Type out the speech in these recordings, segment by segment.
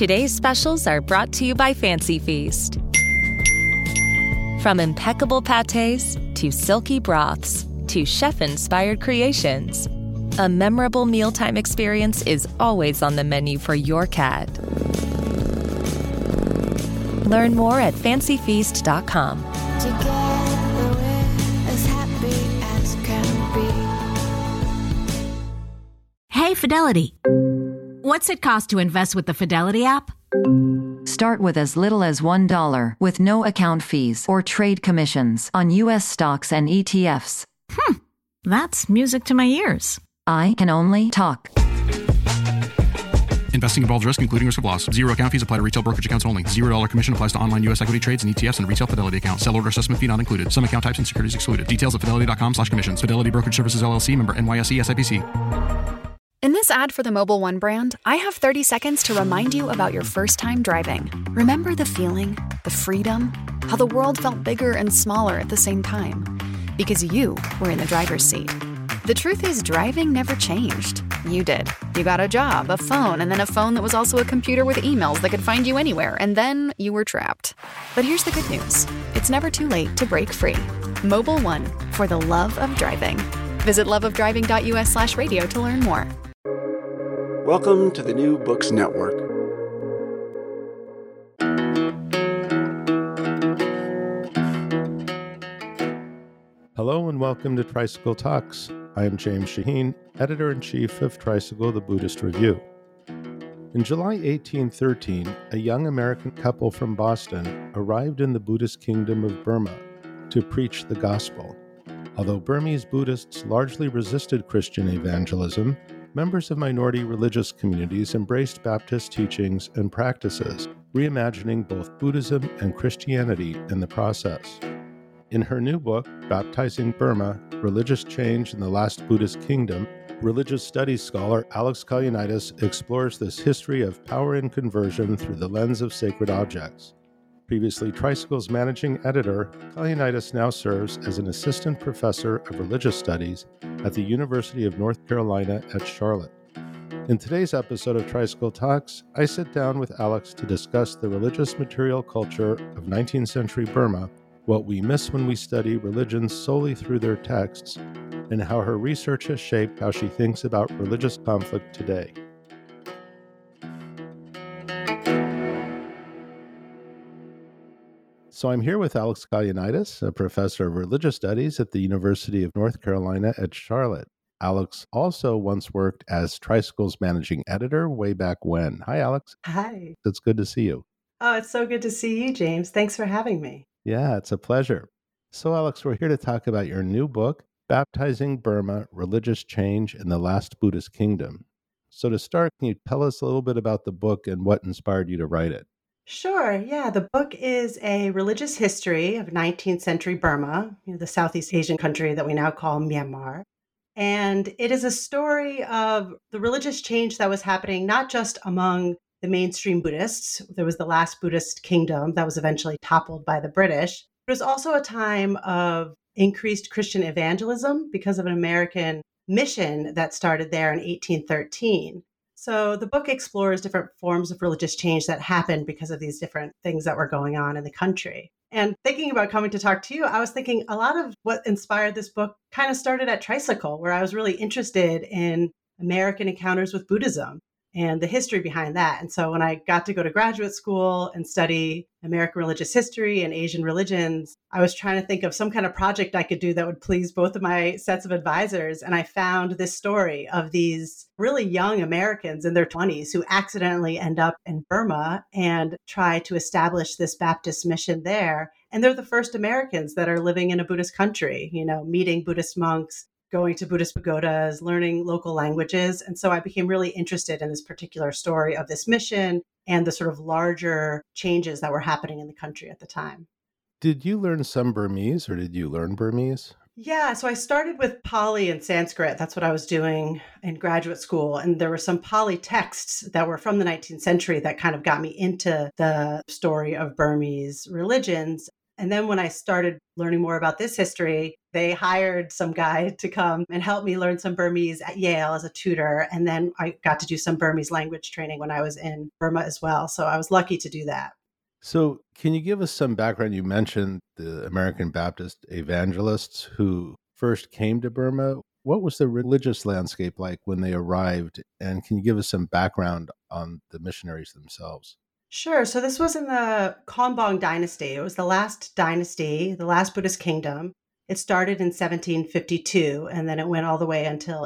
Today's specials are brought to you by Fancy Feast. From impeccable pâtés to silky broths to chef-inspired creations, a memorable mealtime experience is always on the menu for your cat. Learn more at fancyfeast.com. Together we're as happy as can be. Hey, Fidelity. What's it cost to invest with the Fidelity app? Start with as little as $1 with no account fees or trade commissions on U.S. stocks and ETFs. That's music to my ears. I can only talk. Investing involves risk, including risk of loss. Zero account fees apply to retail brokerage accounts only. $0 commission applies to online U.S. equity trades and ETFs and retail Fidelity accounts. Sell order assessment fee not included. Some account types and securities excluded. Details at fidelity.com/commissions. Fidelity Brokerage Services, LLC, member NYSE SIPC. In this ad for the Mobile One brand, I have 30 seconds to remind you about your first time driving. Remember the feeling, the freedom, how the world felt bigger and smaller at the same time? Because you were in the driver's seat. The truth is, driving never changed. You did. You got a job, a phone, and then a phone that was also a computer with emails that could find you anywhere, and then you were trapped. But here's the good news. It's never too late to break free. Mobile One, for the love of driving. Visit loveofdriving.us/radio to learn more. Welcome to the New Books Network. Hello and welcome to Tricycle Talks. I am James Shaheen, Editor-in-Chief of Tricycle, the Buddhist Review. In July 1813, a young American couple from Boston arrived in the Buddhist kingdom of Burma to preach the gospel. Although Burmese Buddhists largely resisted Christian evangelism, members of minority religious communities embraced Baptist teachings and practices, reimagining both Buddhism and Christianity in the process. In her new book, Baptizing Burma, Religious Change in the Last Buddhist Kingdom, religious studies scholar Alex Kalianitis explores this history of power and conversion through the lens of sacred objects. Previously Tricycle's managing editor, Kalianitis now serves as an assistant professor of religious studies at the University of North Carolina at Charlotte. In today's episode of Tricycle Talks, I sit down with Alex to discuss the religious material culture of 19th century Burma, what we miss when we study religions solely through their texts, and how her research has shaped how she thinks about religious conflict today. So I'm here with Alex Kalianitis, a professor of religious studies at the University of North Carolina at Charlotte. Alex also once worked as Tricycle's managing editor way back when. Hi, Alex. Hi. It's good to see you. Oh, it's so good to see you, James. Thanks for having me. Yeah, it's a pleasure. So, Alex, we're here to talk about your new book, Baptizing Burma, Religious Change in the Last Buddhist Kingdom. So to start, can you tell us a little bit about the book and what inspired you to write it? Sure. Yeah, the book is a religious history of 19th century Burma, the Southeast Asian country that we now call Myanmar. And it is a story of the religious change that was happening not just among the mainstream Buddhists. There was the last Buddhist kingdom that was eventually toppled by the British. It was also a time of increased Christian evangelism because of an American mission that started there in 1813. So the book explores different forms of religious change that happened because of these different things that were going on in the country. And thinking about coming to talk to you, I was thinking a lot of what inspired this book kind of started at Tricycle, where I was really interested in American encounters with Buddhism and the history behind that. And so when I got to go to graduate school and study American religious history and Asian religions, I was trying to think of some kind of project I could do that would please both of my sets of advisors. And I found this story of these really young Americans in their 20s who accidentally end up in Burma and try to establish this Baptist mission there. And they're the first Americans that are living in a Buddhist country, meeting Buddhist monks, going to Buddhist pagodas, learning local languages. And so I became really interested in this particular story of this mission and the sort of larger changes that were happening in the country at the time. Did you learn some Burmese or did you learn Burmese? Yeah, so I started with Pali and Sanskrit. That's what I was doing in graduate school. And there were some Pali texts that were from the 19th century that kind of got me into the story of Burmese religions. And then when I started learning more about this history, They hired some guy to come and help me learn some Burmese at Yale as a tutor. And then I got to do some Burmese language training when I was in Burma as well. So I was lucky to do that. So, can you give us some background? You mentioned the American Baptist evangelists who first came to Burma. What was the religious landscape like when they arrived? And can you give us some background on the missionaries themselves? Sure. So this was in the Konbong dynasty. It was the last dynasty, the last Buddhist kingdom. It started in 1752, and then it went all the way until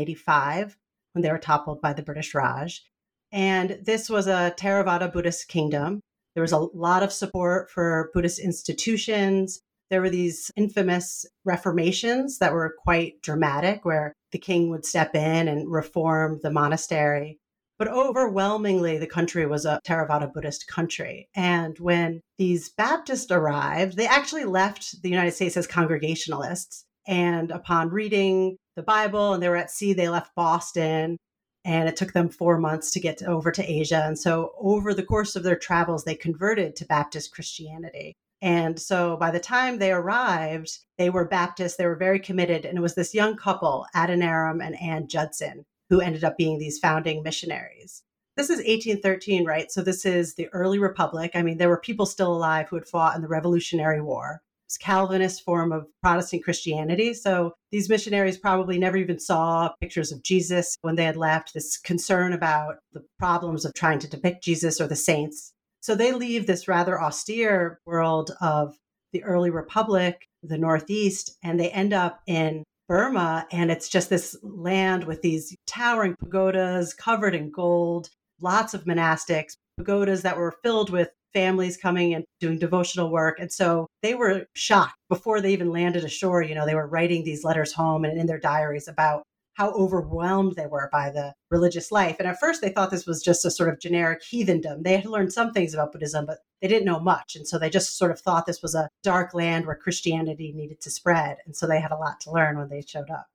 1885 when they were toppled by the British Raj. And this was a Theravada Buddhist kingdom. There was a lot of support for Buddhist institutions. There were these infamous reformations that were quite dramatic, where the king would step in and reform the monastery. But overwhelmingly, the country was a Theravada Buddhist country. And when these Baptists arrived, they actually left the United States as Congregationalists. And upon reading the Bible and they were at sea, they left Boston. And it took them 4 months to get over to Asia. And so over the course of their travels, they converted to Baptist Christianity. And so by the time they arrived, they were Baptist, they were very committed. And it was this young couple, Adoniram and Ann Judson, who ended up being these founding missionaries. This is 1813, right? So this is the early republic. I mean, there were people still alive who had fought in the Revolutionary War. It's Calvinist form of Protestant Christianity. So these missionaries probably never even saw pictures of Jesus when they had left, this concern about the problems of trying to depict Jesus or the saints. So they leave this rather austere world of the early republic, the Northeast, and they end up in Burma. And it's just this land with these towering pagodas covered in gold, lots of monastics, pagodas that were filled with families coming and doing devotional work. And so they were shocked before they even landed ashore. You know, they were writing these letters home and in their diaries about how overwhelmed they were by the religious life. And at first they thought this was just a sort of generic heathendom. They had learned some things about Buddhism, but they didn't know much. And so they just sort of thought this was a dark land where Christianity needed to spread. And so they had a lot to learn when they showed up.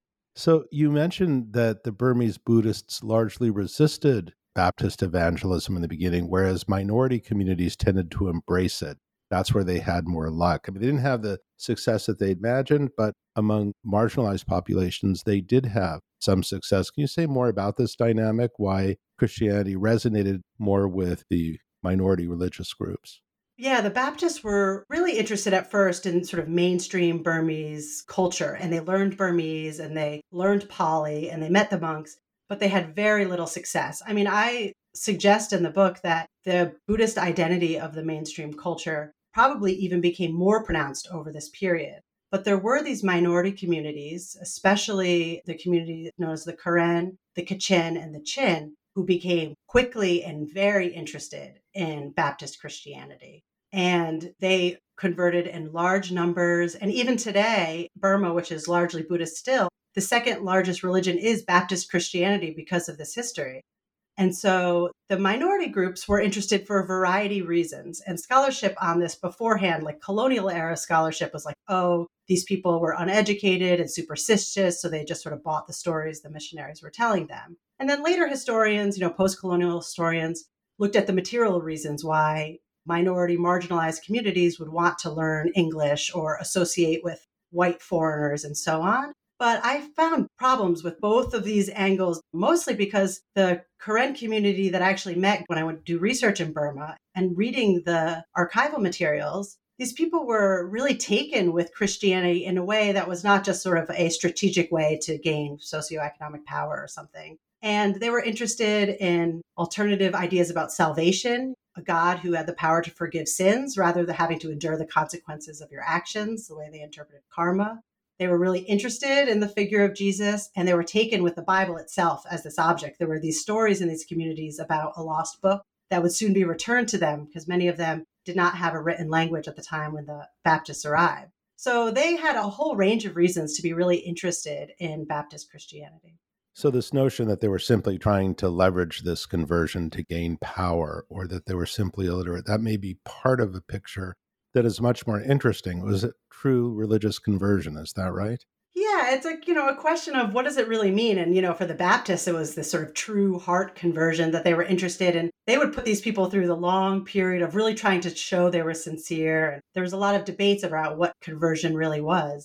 So you mentioned that the Burmese Buddhists largely resisted Baptist evangelism in the beginning, whereas minority communities tended to embrace it. That's where they had more luck. I mean, they didn't have the success that they imagined, but among marginalized populations, they did have some success. Can you say more about this dynamic, why Christianity resonated more with the minority religious groups? Yeah, the Baptists were really interested at first in sort of mainstream Burmese culture, and they learned Burmese and they learned Pali and they met the monks, but they had very little success. I mean, I suggest in the book that the Buddhist identity of the mainstream culture probably even became more pronounced over this period. But there were these minority communities, especially the community known as the Karen, the Kachin, and the Chin, who became quickly and very interested in Baptist Christianity. And they converted in large numbers. And even today, Burma, which is largely Buddhist still, the second largest religion is Baptist Christianity because of this history. And so the minority groups were interested for a variety of reasons. And scholarship on this beforehand, like colonial era scholarship, was like, oh, these people were uneducated and superstitious, so they just sort of bought the stories the missionaries were telling them. And then later historians, post-colonial historians, looked at the material reasons why minority marginalized communities would want to learn English or associate with white foreigners and so on. But I found problems with both of these angles, mostly because the Karen community that I actually met when I went to do research in Burma and reading the archival materials, these people were really taken with Christianity in a way that was not just sort of a strategic way to gain socioeconomic power or something. And they were interested in alternative ideas about salvation, a God who had the power to forgive sins rather than having to endure the consequences of your actions, the way they interpreted karma. They were really interested in the figure of Jesus, and they were taken with the Bible itself as this object. There were these stories in these communities about a lost book that would soon be returned to them because many of them did not have a written language at the time when the Baptists arrived. So they had a whole range of reasons to be really interested in Baptist Christianity. So this notion that they were simply trying to leverage this conversion to gain power, or that they were simply illiterate, that may be part of a picture that is much more interesting. Was it true religious conversion? Is that right? Yeah, it's like, a question of what does it really mean? And, for the Baptists, it was this sort of true heart conversion that they were interested in. They would put these people through the long period of really trying to show they were sincere. And there was a lot of debates about what conversion really was.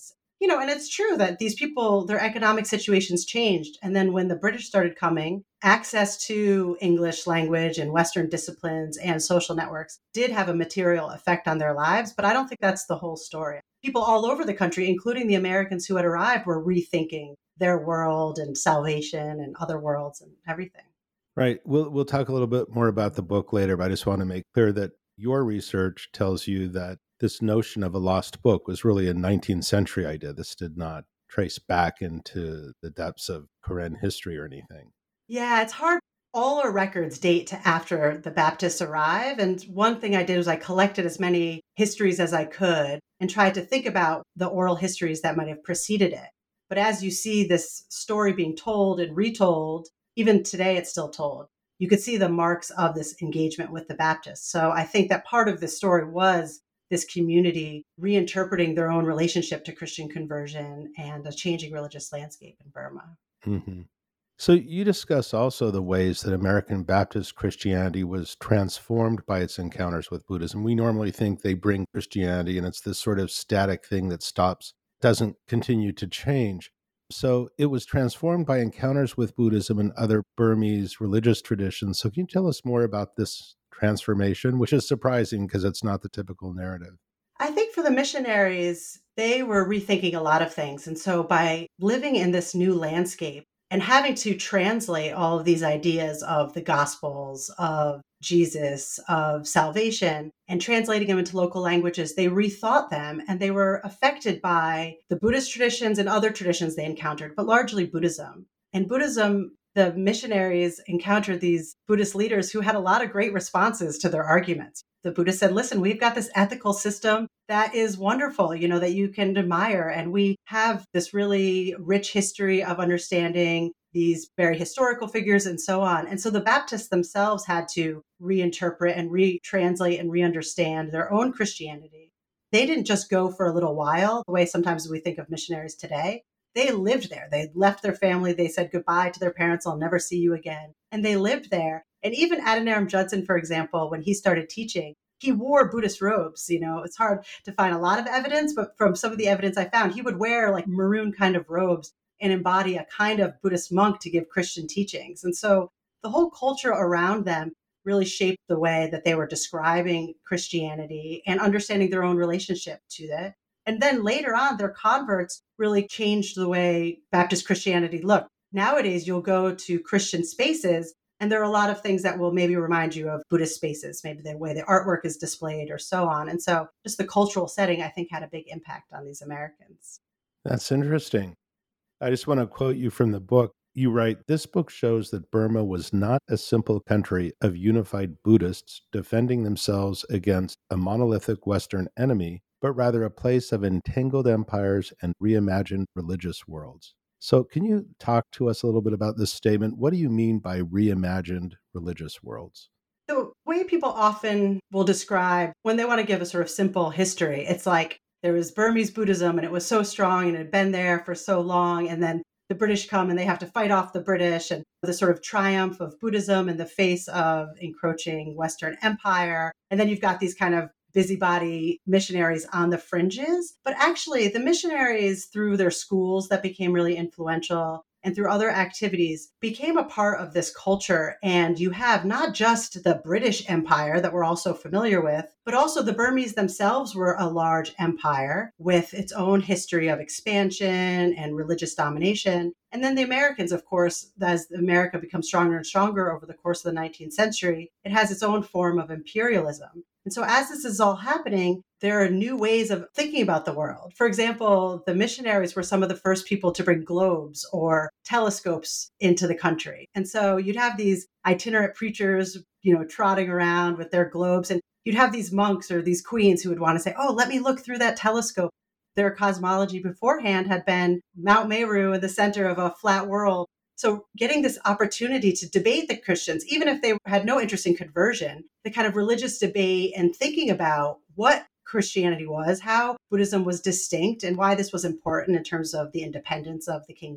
And it's true that these people, their economic situations changed. And then when the British started coming, access to English language and Western disciplines and social networks did have a material effect on their lives. But I don't think that's the whole story. People all over the country, including the Americans who had arrived, were rethinking their world and salvation and other worlds and everything. Right. We'll talk a little bit more about the book later, but I just want to make clear that your research tells you that this notion of a lost book was really a 19th century idea. This did not trace back into the depths of Karen history or anything. Yeah, it's hard. All our records date to after the Baptists arrive. And one thing I did was I collected as many histories as I could and tried to think about the oral histories that might have preceded it. But as you see this story being told and retold, even today it's still told, you could see the marks of this engagement with the Baptists. So I think that part of this story was this community reinterpreting their own relationship to Christian conversion and a changing religious landscape in Burma. Mm-hmm. So you discuss also the ways that American Baptist Christianity was transformed by its encounters with Buddhism. We normally think they bring Christianity and it's this sort of static thing that stops, doesn't continue to change. So it was transformed by encounters with Buddhism and other Burmese religious traditions. So can you tell us more about this transformation, which is surprising because it's not the typical narrative? I think for the missionaries, they were rethinking a lot of things. And so by living in this new landscape and having to translate all of these ideas of the Gospels, of Jesus, of salvation, and translating them into local languages, they rethought them and they were affected by the Buddhist traditions and other traditions they encountered, but largely Buddhism. And Buddhism, the missionaries encountered these Buddhist leaders who had a lot of great responses to their arguments. The Buddha said, listen, we've got this ethical system that is wonderful, that you can admire. And we have this really rich history of understanding these very historical figures and so on. And so the Baptists themselves had to reinterpret and retranslate and re-understand their own Christianity. They didn't just go for a little while, the way sometimes we think of missionaries today. They lived there. They left their family. They said goodbye to their parents. I'll never see you again. And they lived there. And even Adoniram Judson, for example, when he started teaching, he wore Buddhist robes. It's hard to find a lot of evidence, but from some of the evidence I found, he would wear like maroon kind of robes and embody a kind of Buddhist monk to give Christian teachings. And so the whole culture around them really shaped the way that they were describing Christianity and understanding their own relationship to it. And then later on, their converts really changed the way Baptist Christianity looked. Nowadays, you'll go to Christian spaces, and there are a lot of things that will maybe remind you of Buddhist spaces, maybe the way the artwork is displayed or so on. And so just the cultural setting, I think, had a big impact on these Americans. That's interesting. I just want to quote you from the book. You write, this book shows that Burma was not a simple country of unified Buddhists defending themselves against a monolithic Western enemy, but rather a place of entangled empires and reimagined religious worlds. So can you talk to us a little bit about this statement? What do you mean by reimagined religious worlds? The way people often will describe when they want to give a sort of simple history, it's like there was Burmese Buddhism and it was so strong and it had been there for so long. And then the British come and they have to fight off the British and the sort of triumph of Buddhism in the face of encroaching Western empire. And then you've got these kind of busybody missionaries on the fringes. But actually, the missionaries, through their schools that became really influential and through other activities, became a part of this culture. And you have not just the British Empire that we're also familiar with, but also the Burmese themselves were a large empire with its own history of expansion and religious domination. And then the Americans, of course, as America becomes stronger and stronger over the course of the 19th century, it has its own form of imperialism. And so as this is all happening, there are new ways of thinking about the world. For example, the missionaries were some of the first people to bring globes or telescopes into the country. And so you'd have these itinerant preachers, trotting around with their globes. And you'd have these monks or these queens who would want to say, oh, let me look through that telescope. Their cosmology beforehand had been Mount Meru in the center of a flat world. So getting this opportunity to debate the Christians, even if they had no interest in conversion, the kind of religious debate and thinking about what Christianity was, how Buddhism was distinct, and why this was important in terms of the independence of the kingdom.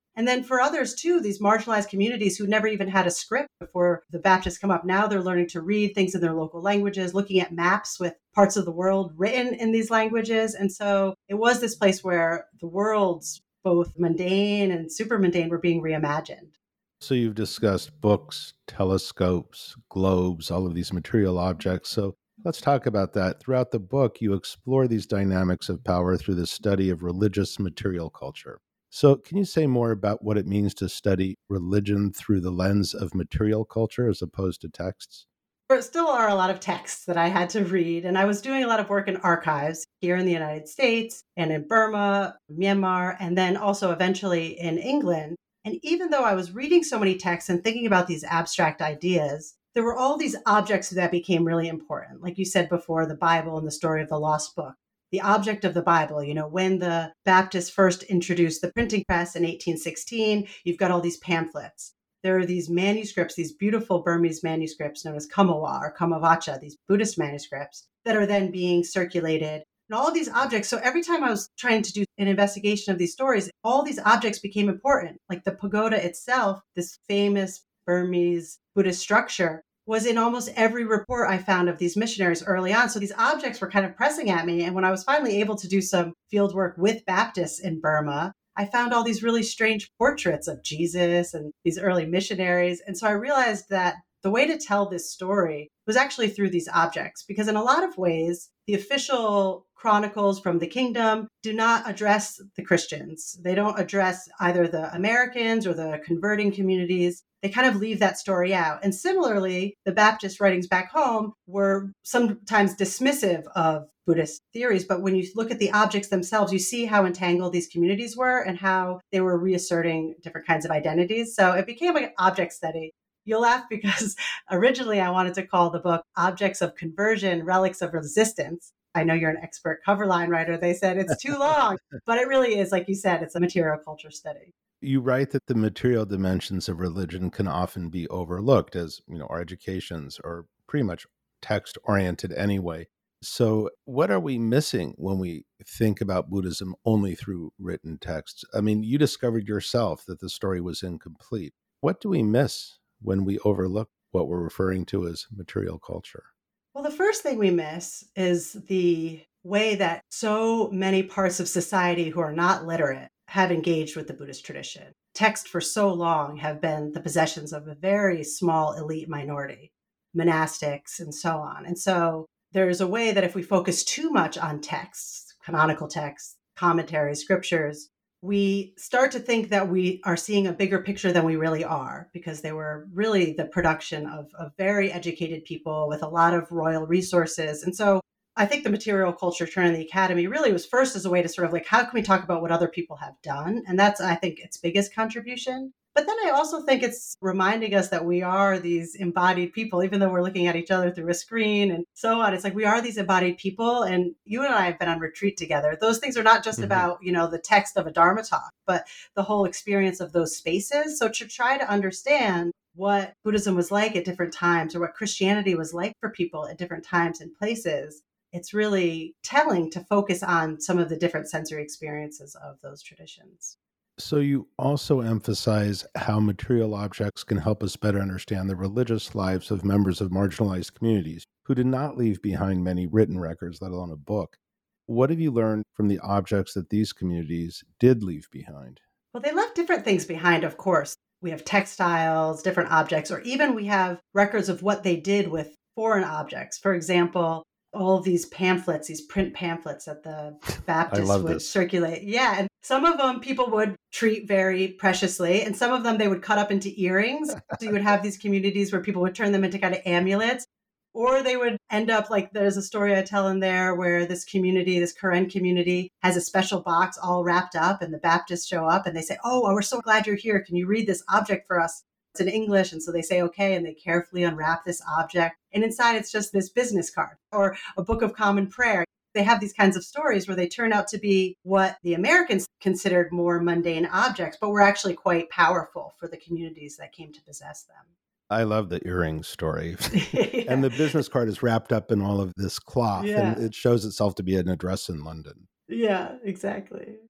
And then for others too, these marginalized communities who never even had a script before the Baptists come up, now they're learning to read things in their local languages, looking at maps with parts of the world written in these languages. And so it was this place where the worlds, both mundane and super mundane, were being reimagined. So you've discussed books, telescopes, globes, all of these material objects. So let's talk about that. Throughout the book, you explore these dynamics of power through the study of religious material culture. So can you say more about what it means to study religion through the lens of material culture as opposed to texts? There still are a lot of texts that I had to read, and I was doing a lot of work in archives here in the United States and in Burma, Myanmar, and then also eventually in England. And even though I was reading so many texts and thinking about these abstract ideas, there were all these objects that became really important. Like you said before, the Bible and the story of the lost book. The object of the Bible, when the Baptists first introduced the printing press in 1816, you've got all these pamphlets. There are these manuscripts, these beautiful Burmese manuscripts known as Kamawa or Kamavacha, these Buddhist manuscripts that are then being circulated. And all of these objects, so every time I was trying to do an investigation of these stories, all these objects became important. Like the pagoda itself, this famous Burmese Buddhist structure, was in almost every report I found of these missionaries early on. So these objects were kind of pressing at me. And when I was finally able to do some field work with Baptists in Burma, I found all these really strange portraits of Jesus and these early missionaries. And so I realized that the way to tell this story was actually through these objects, because in a lot of ways, the official chronicles from the kingdom do not address the Christians. They don't address either the Americans or the converting communities. They kind of leave that story out. And similarly, the Baptist writings back home were sometimes dismissive of Buddhist theories. But when you look at the objects themselves, you see how entangled these communities were and how they were reasserting different kinds of identities. So it became like an object study. You'll laugh because originally I wanted to call the book Objects of Conversion, Relics of Resistance. I know you're an expert cover line writer. They said it's too long, but it really is, like you said, it's a material culture study. You write that the material dimensions of religion can often be overlooked as, our educations are pretty much text-oriented anyway. So what are we missing when we think about Buddhism only through written texts? I mean, you discovered yourself that the story was incomplete. What do we miss when we overlook what we're referring to as material culture? Well, the first thing we miss is the way that so many parts of society who are not literate have engaged with the Buddhist tradition. Texts for so long have been the possessions of a very small elite minority, monastics and so on. And so there's a way that if we focus too much on texts, canonical texts, commentaries, scriptures, we start to think that we are seeing a bigger picture than we really are, because they were really the production of very educated people with a lot of royal resources. And so I think the material culture turn in the academy really was first as a way to sort of like, how can we talk about what other people have done? And that's, I think, its biggest contribution. But then I also think it's reminding us that we are these embodied people, even though we're looking at each other through a screen and so on. It's like we are these embodied people. And you and I have been on retreat together. Those things are not just about, the text of a Dharma talk, but the whole experience of those spaces. So to try to understand what Buddhism was like at different times or what Christianity was like for people at different times and places, it's really telling to focus on some of the different sensory experiences of those traditions. So you also emphasize how material objects can help us better understand the religious lives of members of marginalized communities who did not leave behind many written records, let alone a book. What have you learned from the objects that these communities did leave behind? Well, they left different things behind, of course. We have textiles, different objects, or even we have records of what they did with foreign objects. For example, all of these pamphlets, these print pamphlets that the Baptists would circulate. Yeah. And some of them people would treat very preciously, and some of them they would cut up into earrings. So you would have these communities where people would turn them into kind of amulets, or they would end up like, there's a story I tell in there where this community, this Karen community, has a special box all wrapped up, and the Baptists show up and they say, "Oh, we're so glad you're here. Can you read this object for us? It's in English." And so they say, okay, and they carefully unwrap this object. And inside it's just this business card or a book of common prayer. They have these kinds of stories where they turn out to be what the Americans considered more mundane objects, but were actually quite powerful for the communities that came to possess them. I love the earring story. Yeah. And the business card is wrapped up in all of this cloth, and it shows itself to be an address in London. Yeah, exactly.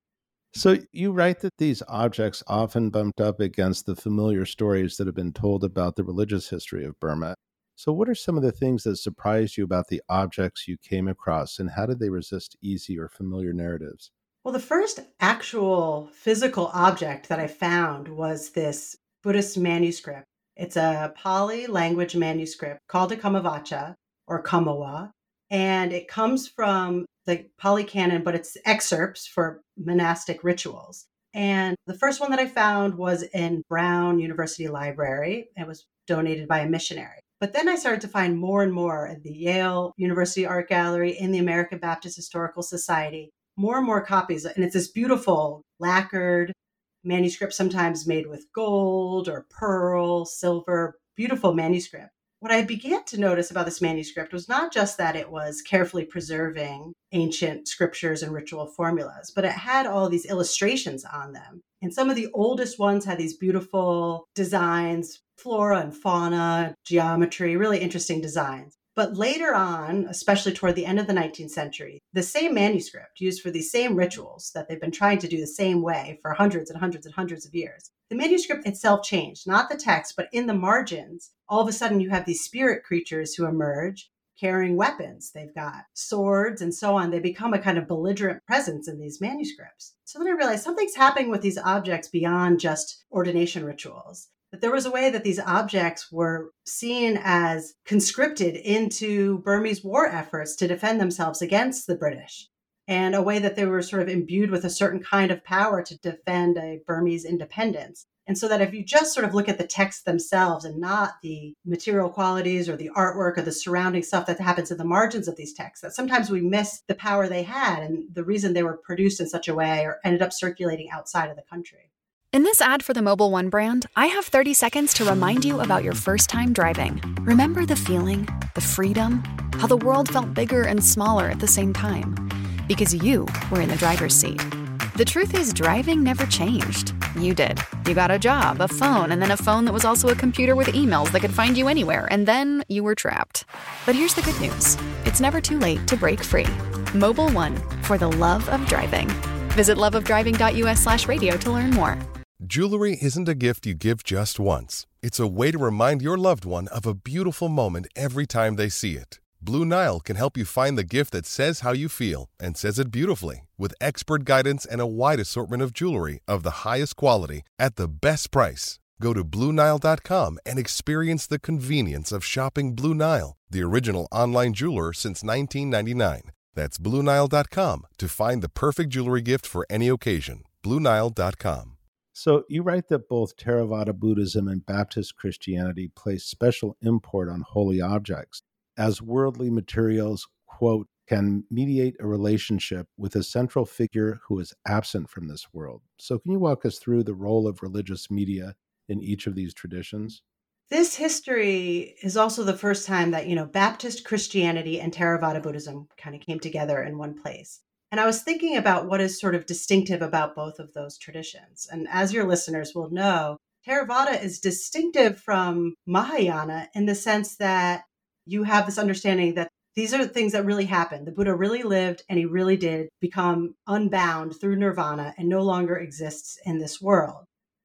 So you write that these objects often bumped up against the familiar stories that have been told about the religious history of Burma. So what are some of the things that surprised you about the objects you came across, and how did they resist easy or familiar narratives? Well, the first actual physical object that I found was this Buddhist manuscript. It's a Pali language manuscript called a Kamavacha or Kamawa, and it comes from the Pali canon, but it's excerpts for monastic rituals. And the first one that I found was in Brown University Library. It was donated by a missionary. But then I started to find more and more at the Yale University Art Gallery, in the American Baptist Historical Society, more and more copies. And it's this beautiful lacquered manuscript, sometimes made with gold or pearl, silver, beautiful manuscript. What I began to notice about this manuscript was not just that it was carefully preserving ancient scriptures and ritual formulas, but it had all these illustrations on them. And some of the oldest ones had these beautiful designs, flora and fauna, geometry, really interesting designs. But later on, especially toward the end of the 19th century, the same manuscript used for these same rituals that they've been trying to do the same way for hundreds and hundreds and hundreds of years, the manuscript itself changed, not the text, but in the margins. All of a sudden, you have these spirit creatures who emerge carrying weapons. They've got swords and so on. They become a kind of belligerent presence in these manuscripts. So then I realized something's happening with these objects beyond just ordination rituals. That there was a way that these objects were seen as conscripted into Burmese war efforts to defend themselves against the British, and a way that they were sort of imbued with a certain kind of power to defend a Burmese independence. And so that if you just sort of look at the texts themselves and not the material qualities or the artwork or the surrounding stuff that happens in the margins of these texts, that sometimes we miss the power they had and the reason they were produced in such a way or ended up circulating outside of the country. In this ad for the Mobile One brand, I have 30 seconds to remind you about your first time driving. Remember the feeling, the freedom, how the world felt bigger and smaller at the same time? Because you were in the driver's seat. The truth is, driving never changed. You did. You got a job, a phone, and then a phone that was also a computer with emails that could find you anywhere, and then you were trapped. But here's the good news. It's never too late to break free. Mobile One, for the love of driving. Visit loveofdriving.us/radio to learn more. Jewelry isn't a gift you give just once. It's a way to remind your loved one of a beautiful moment every time they see it. Blue Nile can help you find the gift that says how you feel and says it beautifully, with expert guidance and a wide assortment of jewelry of the highest quality at the best price. Go to BlueNile.com and experience the convenience of shopping Blue Nile, the original online jeweler since 1999. That's BlueNile.com to find the perfect jewelry gift for any occasion. BlueNile.com. So you write that both Theravada Buddhism and Baptist Christianity place special import on holy objects, as worldly materials, quote, can mediate a relationship with a central figure who is absent from this world. So can you walk us through the role of religious media in each of these traditions? This history is also the first time that, Baptist Christianity and Theravada Buddhism kind of came together in one place. And I was thinking about what is sort of distinctive about both of those traditions. And as your listeners will know, Theravada is distinctive from Mahayana in the sense that you have this understanding that these are things that really happened. The Buddha really lived and he really did become unbound through nirvana and no longer exists in this world.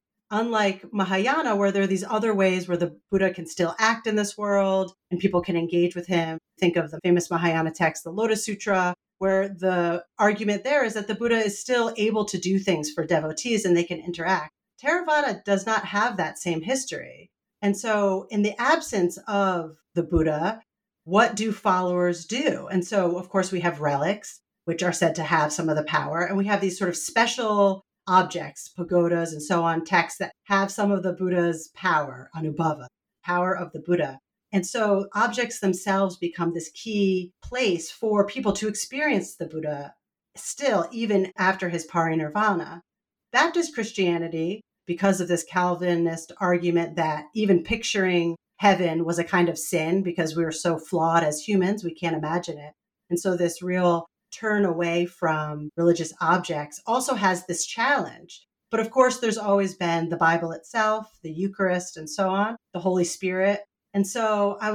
Unlike Mahayana, where there are these other ways where the Buddha can still act in this world and people can engage with him. Think of the famous Mahayana text, the Lotus Sutra, where the argument there is that the Buddha is still able to do things for devotees and they can interact. Theravada does not have that same history. And so in the absence of the Buddha, what do followers do? And so, of course, we have relics, which are said to have some of the power. And we have these sort of special objects, pagodas and so on, texts that have some of the Buddha's power, Anubhava, power of the Buddha. And so objects themselves become this key place for people to experience the Buddha still, even after his parinirvana. Baptist Christianity, because of this Calvinist argument that even picturing heaven was a kind of sin because we were so flawed as humans, we can't imagine it. And so this real turn away from religious objects also has this challenge. But of course, there's always been the Bible itself, the Eucharist, and so on, the Holy Spirit. And so I was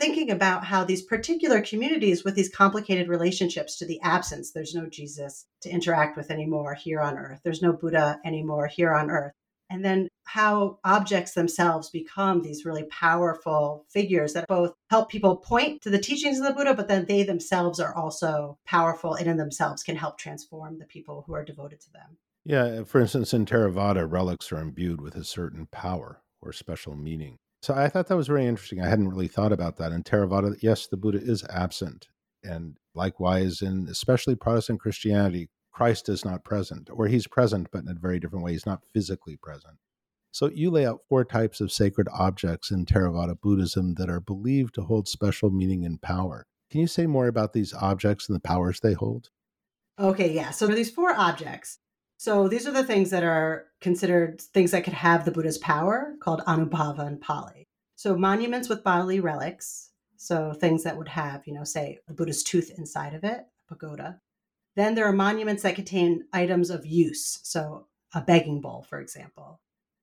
thinking about how these particular communities with these complicated relationships to the absence, there's no Jesus to interact with anymore here on earth. There's no Buddha anymore here on earth. And then how objects themselves become these really powerful figures that both help people point to the teachings of the Buddha, but then they themselves are also powerful and in themselves can help transform the people who are devoted to them. Yeah, for instance, in Theravada, relics are imbued with a certain power or special meaning. So I thought that was very interesting. I hadn't really thought about that. In Theravada, yes, the Buddha is absent. And likewise, in especially Protestant Christianity, Christ is not present, or he's present, but in a very different way. He's not physically present. So you lay out 4 types of sacred objects in Theravada Buddhism that are believed to hold special meaning and power. Can you say more about these objects and the powers they hold? Okay, yeah. So there are these 4 objects. So these are the things that are considered things that could have the Buddha's power, called Anubhava in Pali. So monuments with bodily relics. So things that would have, say the Buddha's tooth inside of it, a pagoda. Then there are monuments that contain items of use. So a begging bowl, for example.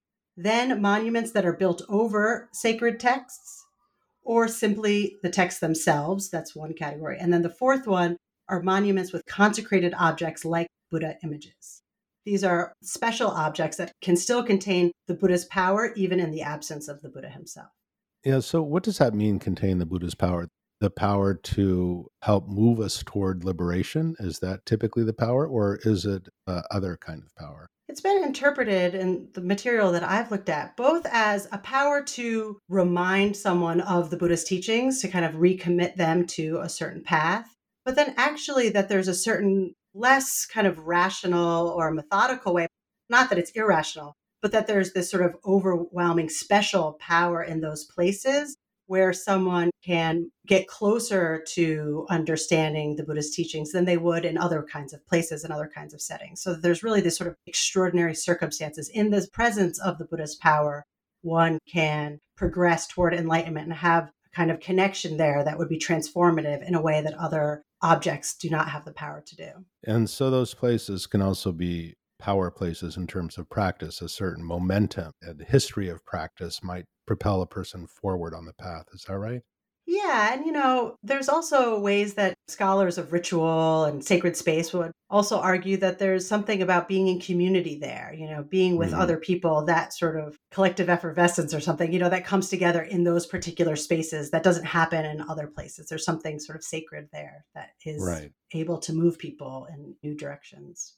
Then monuments that are built over sacred texts or simply the texts themselves. That's one category. And then the 4th one are monuments with consecrated objects like Buddha images. These are special objects that can still contain the Buddha's power, even in the absence of the Buddha himself. Yeah, so what does that mean, contain the Buddha's power? The power to help move us toward liberation? Is that typically the power, or is it other kind of power? It's been interpreted in the material that I've looked at, both as a power to remind someone of the Buddha's teachings, to kind of recommit them to a certain path, but then actually that there's a certain less kind of rational or methodical way, not that it's irrational, but that there's this sort of overwhelming special power in those places where someone can get closer to understanding the Buddha's teachings than they would in other kinds of places and other kinds of settings. So there's really this sort of extraordinary circumstances. In the presence of the Buddha's power, one can progress toward enlightenment and have a kind of connection there that would be transformative in a way that other objects do not have the power to do. And so those places can also be power places in terms of practice. A certain momentum and history of practice might propel a person forward on the path. Is that right? Yeah. And, there's also ways that scholars of ritual and sacred space would also argue that there's something about being in community there, being with other people, that sort of collective effervescence or something, that comes together in those particular spaces that doesn't happen in other places. There's something sort of sacred there that is able to move people in new directions.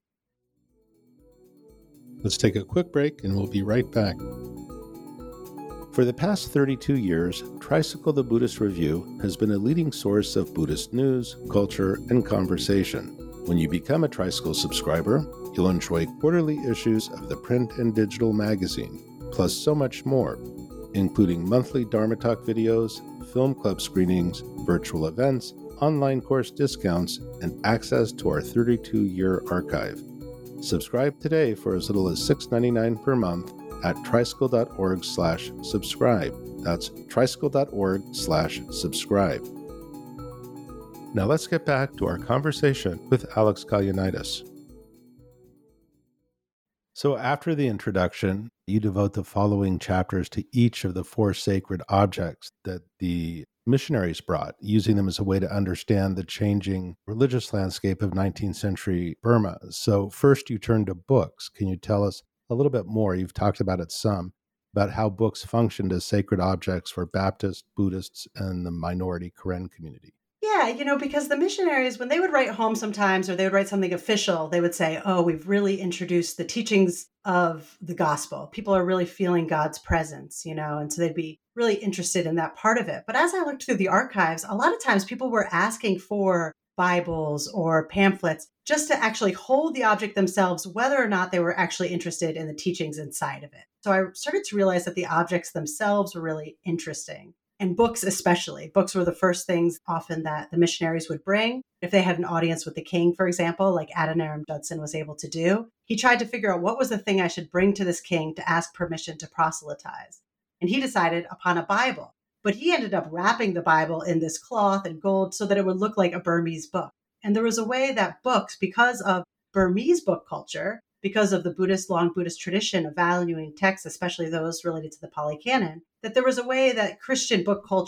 Let's take a quick break and we'll be right back. For the past 32 years, Tricycle the Buddhist Review has been a leading source of Buddhist news, culture, and conversation. When you become a Tricycle subscriber, you'll enjoy quarterly issues of the print and digital magazine, plus so much more, including monthly Dharma Talk videos, film club screenings, virtual events, online course discounts, and access to our 32-year archive. Subscribe today for as little as $6.99 per month at tricycle.org/subscribe. That's tricycle.org/subscribe. Now let's get back to our conversation with Alex Kalianitis. So after the introduction, you devote the following chapters to each of the 4 sacred objects that the missionaries brought, using them as a way to understand the changing religious landscape of 19th century Burma. So first you turn to books. Can you tell us a little bit more? You've talked about it some, about how books functioned as sacred objects for Baptists, Buddhists, and the minority Karen community. Yeah, because the missionaries, when they would write home sometimes, or they would write something official, they would say, oh, we've really introduced the teachings of the gospel. People are really feeling God's presence, and so they'd be really interested in that part of it. But as I looked through the archives, a lot of times people were asking for Bibles or pamphlets just to actually hold the object themselves, whether or not they were actually interested in the teachings inside of it. So I started to realize that the objects themselves were really interesting. And books especially. Books were the first things often that the missionaries would bring. If they had an audience with the king, for example, like Adoniram Judson was able to do, he tried to figure out what was the thing I should bring to this king to ask permission to proselytize. And he decided upon a Bible. But he ended up wrapping the Bible in this cloth and gold so that it would look like a Burmese book. And there was a way that books, because of Burmese book culture, because of the long Buddhist tradition of valuing texts, especially those related to the Pali Canon, that there was a way that Christian book culture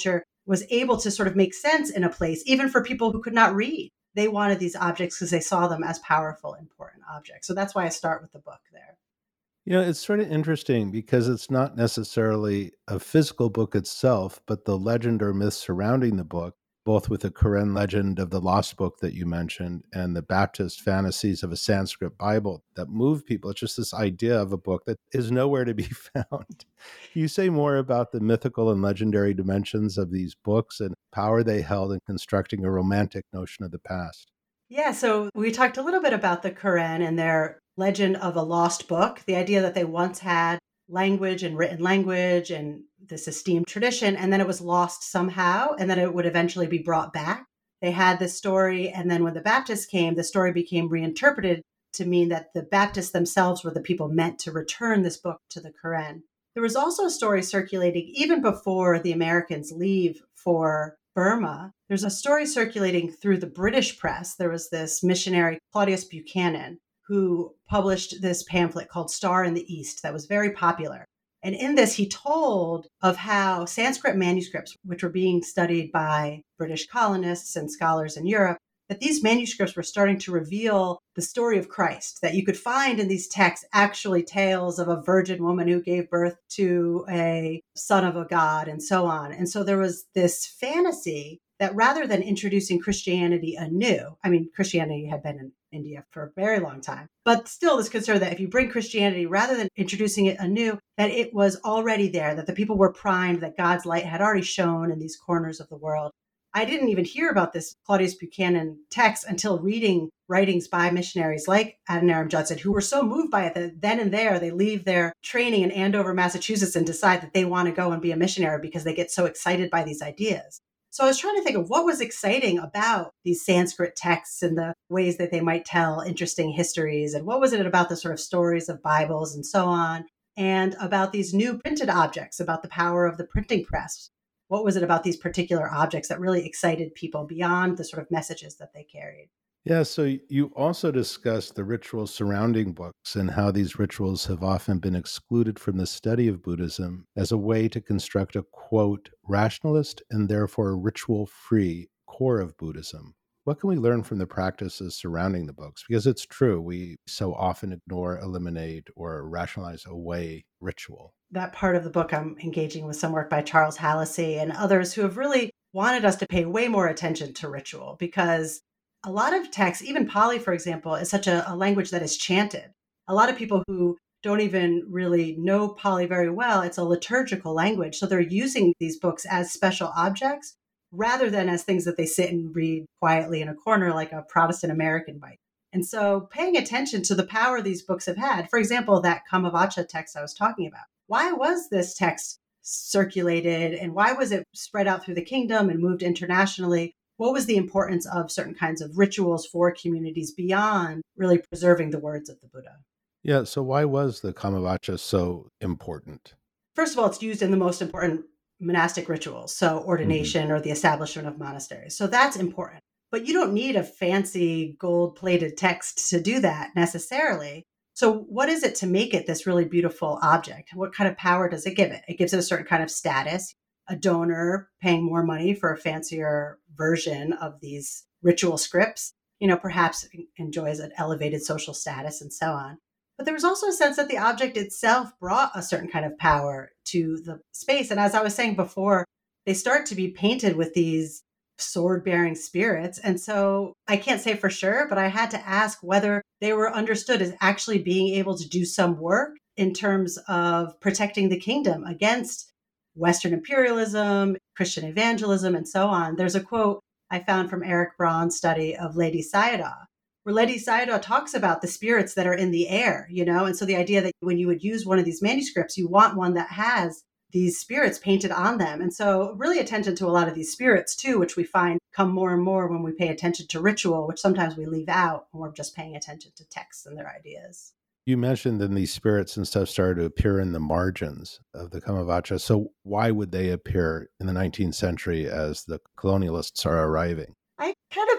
was able to sort of make sense in a place, even for people who could not read. They wanted these objects because they saw them as powerful, important objects. So that's why I start with the book there. It's sort of interesting because it's not necessarily a physical book itself, but the legend or myth surrounding the book, both with the Quran legend of the lost book that you mentioned and the Baptist fantasies of a Sanskrit Bible that move people. It's just this idea of a book that is nowhere to be found. Can you say more about the mythical and legendary dimensions of these books and power they held in constructing a romantic notion of the past? Yeah, so we talked a little bit about the Quran and their legend of a lost book, the idea that they once had language and written language and this esteemed tradition, and then it was lost somehow, and then it would eventually be brought back. They had this story, and then when the Baptists came, the story became reinterpreted to mean that the Baptists themselves were the people meant to return this book to the Quran. There was also a story circulating even before the Americans leave for Burma. There's a story circulating through the British press. There was this missionary, Claudius Buchanan, who published this pamphlet called Star in the East that was very popular. And in this, he told of how Sanskrit manuscripts, which were being studied by British colonists and scholars in Europe, that these manuscripts were starting to reveal the story of Christ, that you could find in these texts actually tales of a virgin woman who gave birth to a son of a god and so on. And so there was this fantasy that rather than introducing Christianity anew, I mean, Christianity had been in India for a very long time, but still this concern that if you bring Christianity, rather than introducing it anew, that it was already there, that the people were primed, that God's light had already shone in these corners of the world. I didn't even hear about this Claudius Buchanan text until reading writings by missionaries like Adoniram Judson, who were so moved by it that then and there they leave their training in Andover, Massachusetts, and decide that they want to go and be a missionary because they get so excited by these ideas. So I was trying to think of what was exciting about these Sanskrit texts and the ways that they might tell interesting histories, and what was it about the sort of stories of Bibles and so on, and about these new printed objects, about the power of the printing press. What was it about these particular objects that really excited people beyond the sort of messages that they carried? Yeah, so you also discussed the rituals surrounding books and how these rituals have often been excluded from the study of Buddhism as a way to construct a, quote, rationalist and therefore ritual-free core of Buddhism. What can we learn from the practices surrounding the books? Because it's true, we so often ignore, eliminate, or rationalize away ritual. That part of the book, I'm engaging with some work by Charles Hallisey and others who have really wanted us to pay way more attention to ritual, because a lot of texts, even Pali, for example, is such a language that is chanted. A lot of people who don't even really know Pali very well, it's a liturgical language. So they're using these books as special objects rather than as things that they sit and read quietly in a corner like a Protestant American might. And so paying attention to the power these books have had, for example, that Kamavacha text I was talking about. Why was this text circulated and why was it spread out through the kingdom and moved internationally? What was the importance of certain kinds of rituals for communities beyond really preserving the words of the Buddha? Yeah, so why was the Kamavacha so important? First of all, it's used in the most important monastic rituals, so ordination or the establishment of monasteries. So that's important. But you don't need a fancy gold-plated text to do that necessarily. So what is it to make it this really beautiful object? What kind of power does it give it? It gives it a certain kind of status. A donor paying more money for a fancier version of these ritual scripts, perhaps enjoys an elevated social status and so on. But there was also a sense that the object itself brought a certain kind of power to the space. And as I was saying before, they start to be painted with these sword-bearing spirits. And so I can't say for sure, but I had to ask whether they were understood as actually being able to do some work in terms of protecting the kingdom against Western imperialism, Christian evangelism, and so on. There's a quote I found from Eric Braun's study of Lady Sayadaw, where Lady Sayadaw talks about the spirits that are in the air, and so the idea that when you would use one of these manuscripts, you want one that has these spirits painted on them. And so really attention to a lot of these spirits too, which we find come more and more when we pay attention to ritual, which sometimes we leave out when we're just paying attention to texts and their ideas. You mentioned then these spirits and stuff started to appear in the margins of the Kamavacha. So why would they appear in the 19th century as the colonialists are arriving? I kind of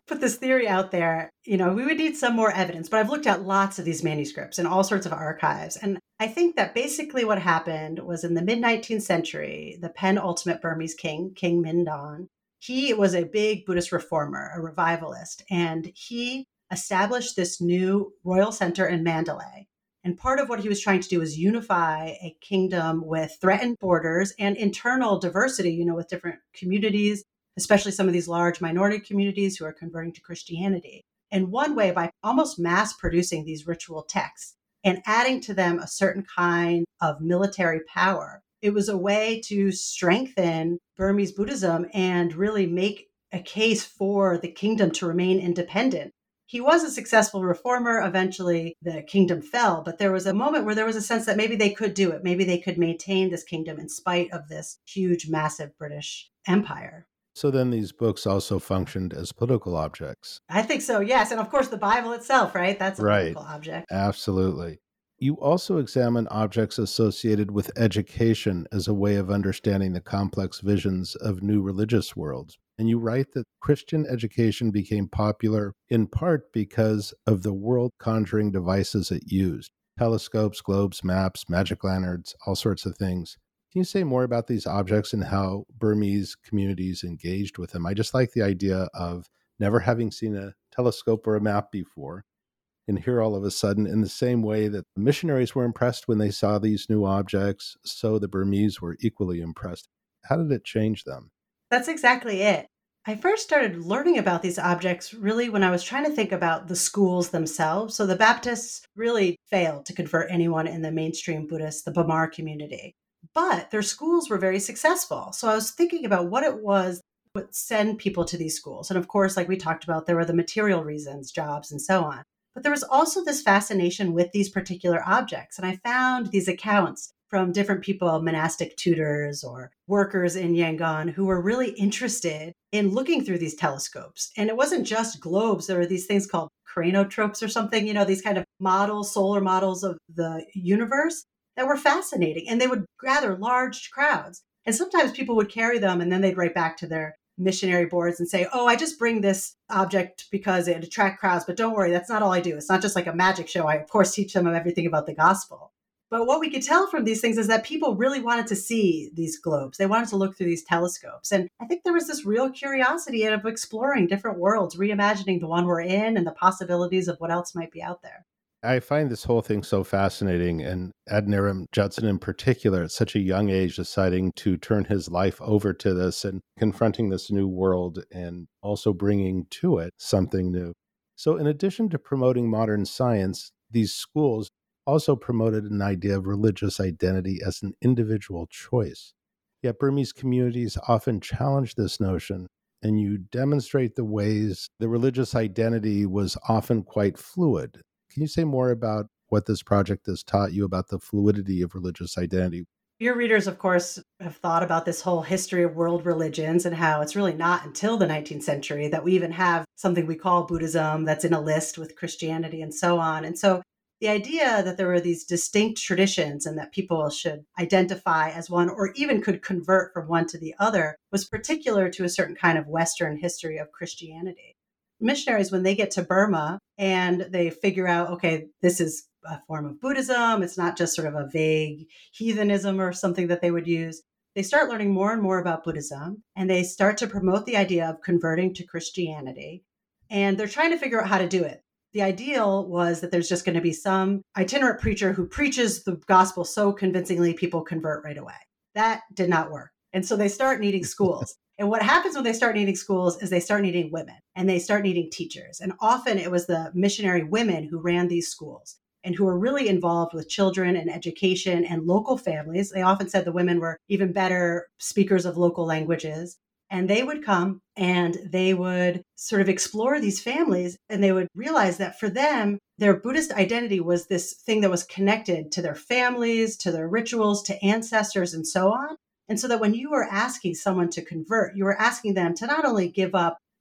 put this theory out there, we would need some more evidence, but I've looked at lots of these manuscripts and all sorts of archives. And I think that basically what happened was in the mid-19th century, the penultimate Burmese king, King Mindon, he was a big Buddhist reformer, a revivalist, and he established this new royal center in Mandalay. And part of what he was trying to do was unify a kingdom with threatened borders and internal diversity, with different communities, especially some of these large minority communities who are converting to Christianity. And one way, by almost mass producing these ritual texts and adding to them a certain kind of military power, it was a way to strengthen Burmese Buddhism and really make a case for the kingdom to remain independent. He was a successful reformer. Eventually, the kingdom fell, but there was a moment where there was a sense that maybe they could do it. Maybe they could maintain this kingdom in spite of this huge, massive British empire. So then these books also functioned as political objects. I think so, yes. And of course, the Bible itself, right? That's a political object. Absolutely. You also examine objects associated with education as a way of understanding the complex visions of new religious worlds. And you write that Christian education became popular in part because of the world-conjuring devices it used. Telescopes, globes, maps, magic lanterns, all sorts of things. Can you say more about these objects and how Burmese communities engaged with them? I just like the idea of never having seen a telescope or a map before. And here all of a sudden, in the same way that the missionaries were impressed when they saw these new objects, so the Burmese were equally impressed. How did it change them? That's exactly it. I first started learning about these objects really when I was trying to think about the schools themselves. So the Baptists really failed to convert anyone in the mainstream Buddhist, the Bamar community. But their schools were very successful. So I was thinking about what it was that would send people to these schools. And of course, like we talked about, there were the material reasons, jobs, and so on. But there was also this fascination with these particular objects. And I found these accounts from different people, monastic tutors or workers in Yangon, who were really interested in looking through these telescopes. And it wasn't just globes. There were these things called chronotropes or something, these kind of models, solar models of the universe that were fascinating. And they would gather large crowds. And sometimes people would carry them and then they'd write back to their missionary boards and say, I just bring this object because it attracts crowds, but don't worry, that's not all I do. It's not just like a magic show. I, of course, teach them everything about the gospel. But what we could tell from these things is that people really wanted to see these globes. They wanted to look through these telescopes. And I think there was this real curiosity of exploring different worlds, reimagining the one we're in and the possibilities of what else might be out there. I find this whole thing so fascinating, and Adoniram Judson in particular, at such a young age, deciding to turn his life over to this and confronting this new world and also bringing to it something new. So in addition to promoting modern science, these schools also promoted an idea of religious identity as an individual choice. Yet Burmese communities often challenge this notion, and you demonstrate the ways the religious identity was often quite fluid. Can you say more about what this project has taught you about the fluidity of religious identity? Your readers, of course, have thought about this whole history of world religions and how it's really not until the 19th century that we even have something we call Buddhism that's in a list with Christianity and so on. And so the idea that there were these distinct traditions and that people should identify as one or even could convert from one to the other was particular to a certain kind of Western history of Christianity. Missionaries, when they get to Burma and they figure out, okay, this is a form of Buddhism, it's not just sort of a vague heathenism or something that they would use, they start learning more and more about Buddhism, and they start to promote the idea of converting to Christianity. And they're trying to figure out how to do it. The ideal was that there's just going to be some itinerant preacher who preaches the gospel so convincingly people convert right away. That did not work. And so they start needing schools. And what happens when they start needing schools is they start needing women and they start needing teachers. And often it was the missionary women who ran these schools and who were really involved with children and education and local families. They often said the women were even better speakers of local languages. And they would come and they would sort of explore these families, and they would realize that for them, their Buddhist identity was this thing that was connected to their families, to their rituals, to ancestors, and so on. And so that when you were asking someone to convert, you were asking them to not only give up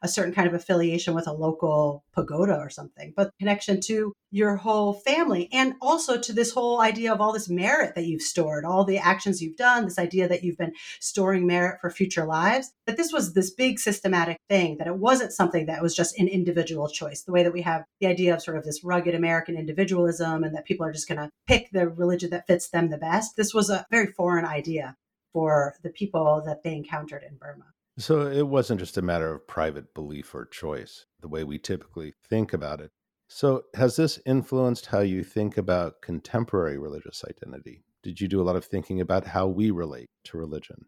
a certain kind of affiliation with a local pagoda or something, but connection to your whole family and also to this whole idea of all this merit that you've stored, all the actions you've done, this idea that you've been storing merit for future lives, that this was this big systematic thing, that it wasn't something that was just an individual choice, the way that we have the idea of sort of this rugged American individualism and that people are just going to pick the religion that fits them the best. This was a very foreign idea for the people that they encountered in Burma. So it wasn't just a matter of private belief or choice, the way we typically think about it. So has this influenced how you think about contemporary religious identity? Did you do a lot of thinking about how we relate to religion?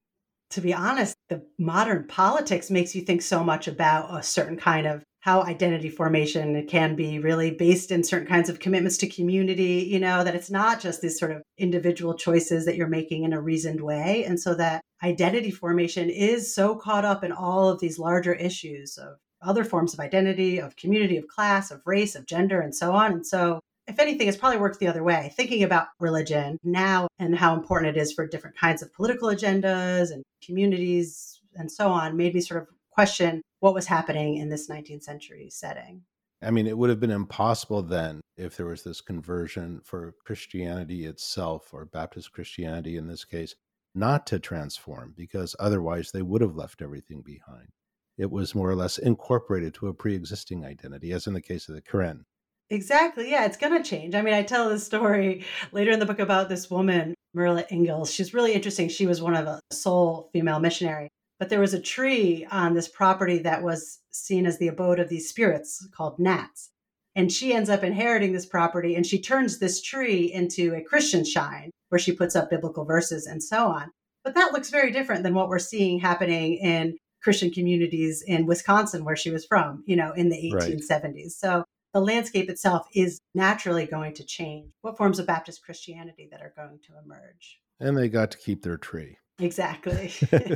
To be honest, the modern politics makes you think so much about a certain kind of how identity formation can be really based in certain kinds of commitments to community, that it's not just these sort of individual choices that you're making in a reasoned way. And so that identity formation is so caught up in all of these larger issues of other forms of identity, of community, of class, of race, of gender, and so on. And so if anything, it's probably worked the other way, thinking about religion now and how important it is for different kinds of political agendas and communities and so on made me sort of question what was happening in this 19th century setting. I mean, it would have been impossible then if there was this conversion for Christianity itself, or Baptist Christianity in this case, not to transform, because otherwise they would have left everything behind. It was more or less incorporated to a pre-existing identity, as in the case of the Karen. Exactly. Yeah, it's going to change. I mean, I tell this story later in the book about this woman, Merla Ingalls. She's really interesting. She was one of a sole female missionary. But there was a tree on this property that was seen as the abode of these spirits called gnats. And she ends up inheriting this property and she turns this tree into a Christian shrine where she puts up biblical verses and so on. But that looks very different than what we're seeing happening in Christian communities in Wisconsin, where she was from, in the 1870s. Right. So the landscape itself is naturally going to change. What forms of Baptist Christianity that are going to emerge? And they got to keep their tree. Exactly.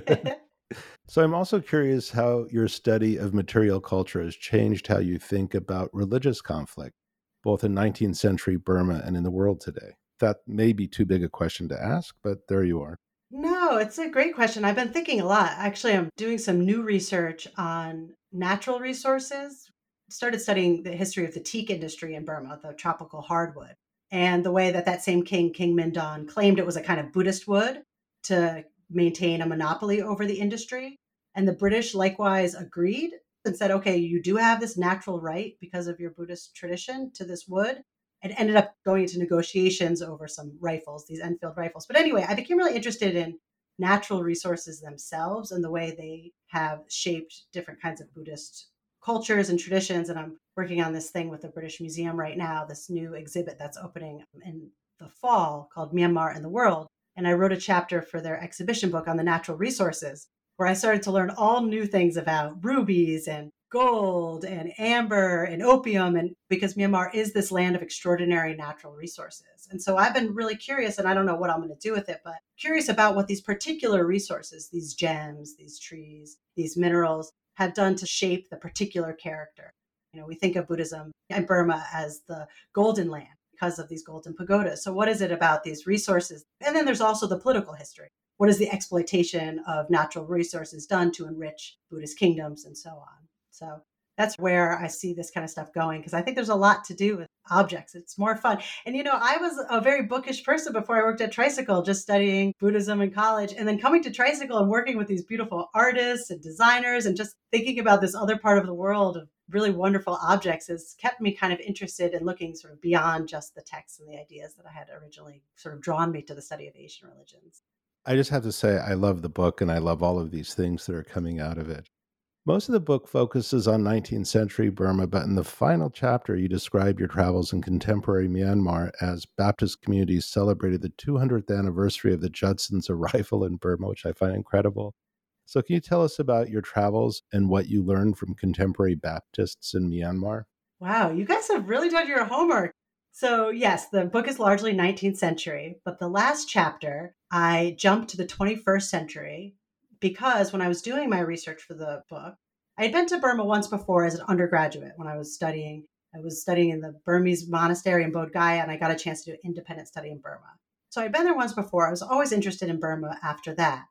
So I'm also curious how your study of material culture has changed how you think about religious conflict, both in 19th century Burma and in the world today. That may be too big a question to ask, but there you are. No, it's a great question. I've been thinking a lot. Actually, I'm doing some new research on natural resources. Started studying the history of the teak industry in Burma, the tropical hardwood, and the way that same king, King Mindon, claimed it was a kind of Buddhist wood to maintain a monopoly over the industry. And the British likewise agreed and said, okay, you do have this natural right because of your Buddhist tradition to this wood. And ended up going into negotiations over some rifles, these Enfield rifles. But anyway, I became really interested in natural resources themselves and the way they have shaped different kinds of Buddhist cultures and traditions. And I'm working on this thing with the British Museum right now, this new exhibit that's opening in the fall called Myanmar and the World. And I wrote a chapter for their exhibition book on the natural resources, where I started to learn all new things about rubies and gold and amber and opium, and because Myanmar is this land of extraordinary natural resources. And so I've been really curious, and I don't know what I'm going to do with it, but curious about what these particular resources, these gems, these trees, these minerals have done to shape the particular character. We think of Buddhism in Burma as the golden land because of these golden pagodas. So what is it about these resources? And then there's also the political history. What is the exploitation of natural resources done to enrich Buddhist kingdoms and so on? So that's where I see this kind of stuff going, because I think there's a lot to do with objects. It's more fun. And, I was a very bookish person before I worked at Tricycle, just studying Buddhism in college, and then coming to Tricycle and working with these beautiful artists and designers and just thinking about this other part of the world of really wonderful objects has kept me kind of interested in looking sort of beyond just the texts and the ideas that I had originally sort of drawn me to the study of Asian religions. I just have to say, I love the book and I love all of these things that are coming out of it. Most of the book focuses on 19th century Burma, but in the final chapter, you describe your travels in contemporary Myanmar as Baptist communities celebrated the 200th anniversary of the Judson's arrival in Burma, which I find incredible. So can you tell us about your travels and what you learned from contemporary Baptists in Myanmar? Wow, you guys have really done your homework. So yes, the book is largely 19th century, but the last chapter, I jumped to the 21st century because when I was doing my research for the book, I had been to Burma once before as an undergraduate when I was studying. I was studying in the Burmese monastery in Bodh Gaya, and I got a chance to do an independent study in Burma. So I'd been there once before. I was always interested in Burma after that.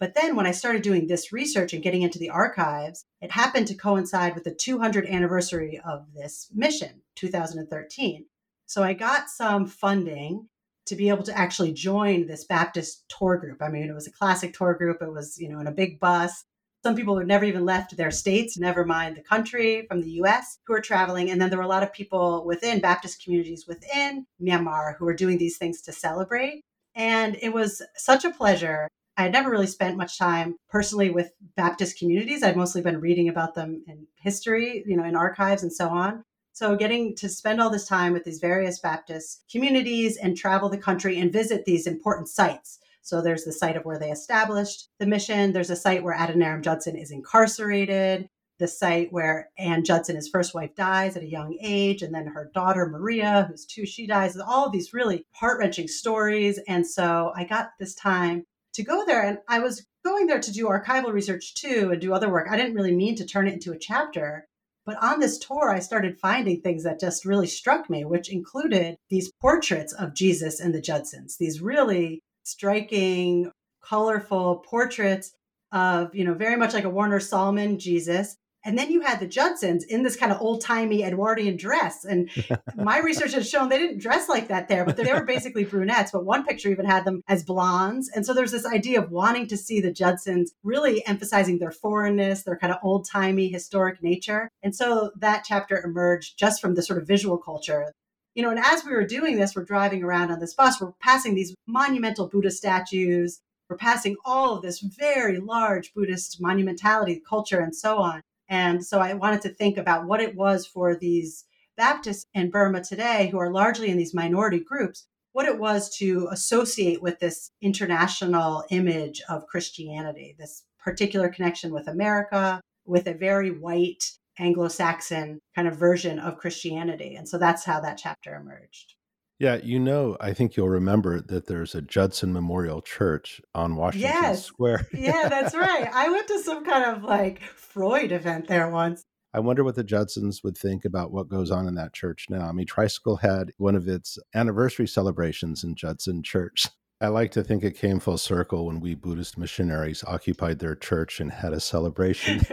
But then when I started doing this research and getting into the archives, it happened to coincide with the 200th anniversary of this mission, 2013. So I got some funding to be able to actually join this Baptist tour group. I mean, it was a classic tour group. It was, in a big bus. Some people had never even left their states, never mind the country, from the US, who were traveling. And then there were a lot of people within Baptist communities within Myanmar who were doing these things to celebrate. And it was such a pleasure. I had never really spent much time personally with Baptist communities. I'd mostly been reading about them in history, in archives and so on. So getting to spend all this time with these various Baptist communities and travel the country and visit these important sites. So there's the site of where they established the mission. There's a site where Adoniram Judson is incarcerated, the site where Anne Judson, his first wife, dies at a young age. And then her daughter, Maria, who's 2, she dies. All of these really heart-wrenching stories. And so I got this time to go there. And I was going there to do archival research too and do other work. I didn't really mean to turn it into a chapter. But on this tour, I started finding things that just really struck me, which included these portraits of Jesus and the Judsons, these really striking, colorful portraits of, very much like a Warner Sallman Jesus. And then you had the Judsons in this kind of old-timey Edwardian dress. And my research has shown they didn't dress like that there, but they were basically brunettes. But one picture even had them as blondes. And so there's this idea of wanting to see the Judsons really emphasizing their foreignness, their kind of old-timey historic nature. And so that chapter emerged just from the sort of visual culture. And as we were doing this, we're driving around on this bus, we're passing these monumental Buddha statues, we're passing all of this very large Buddhist monumentality culture and so on. And so I wanted to think about what it was for these Baptists in Burma today, who are largely in these minority groups, what it was to associate with this international image of Christianity, this particular connection with America, with a very white Anglo-Saxon kind of version of Christianity. And so that's how that chapter emerged. Yeah, I think you'll remember that there's a Judson Memorial Church on Washington Square. Yeah, that's right. I went to some kind of Freud event there once. I wonder what the Judsons would think about what goes on in that church now. I mean, Tricycle had one of its anniversary celebrations in Judson Church. I like to think it came full circle when we Buddhist missionaries occupied their church and had a celebration.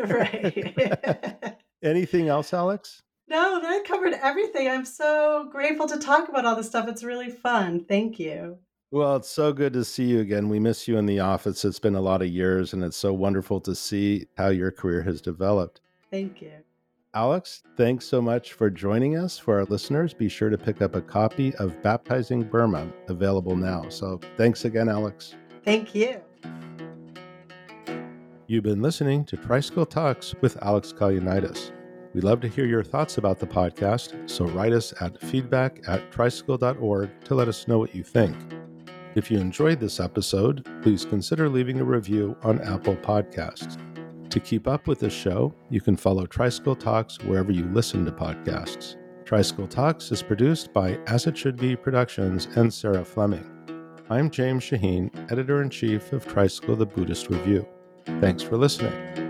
Right. Anything else, Alex? No, that covered everything. I'm so grateful to talk about all this stuff. It's really fun. Thank you. Well, it's so good to see you again. We miss you in the office. It's been a lot of years, and it's so wonderful to see how your career has developed. Thank you. Alex, thanks so much for joining us. For our listeners, be sure to pick up a copy of Baptizing Burma, available now. So thanks again, Alex. Thank you. You've been listening to Tricycle Talks with Alex Kalianitis. We'd love to hear your thoughts about the podcast, so write us at feedback@tricycle.org to let us know what you think. If you enjoyed this episode, please consider leaving a review on Apple Podcasts. To keep up with the show, you can follow Tricycle Talks wherever you listen to podcasts. Tricycle Talks is produced by As It Should Be Productions and Sarah Fleming. I'm James Shaheen, Editor-in-Chief of Tricycle the Buddhist Review. Thanks for listening.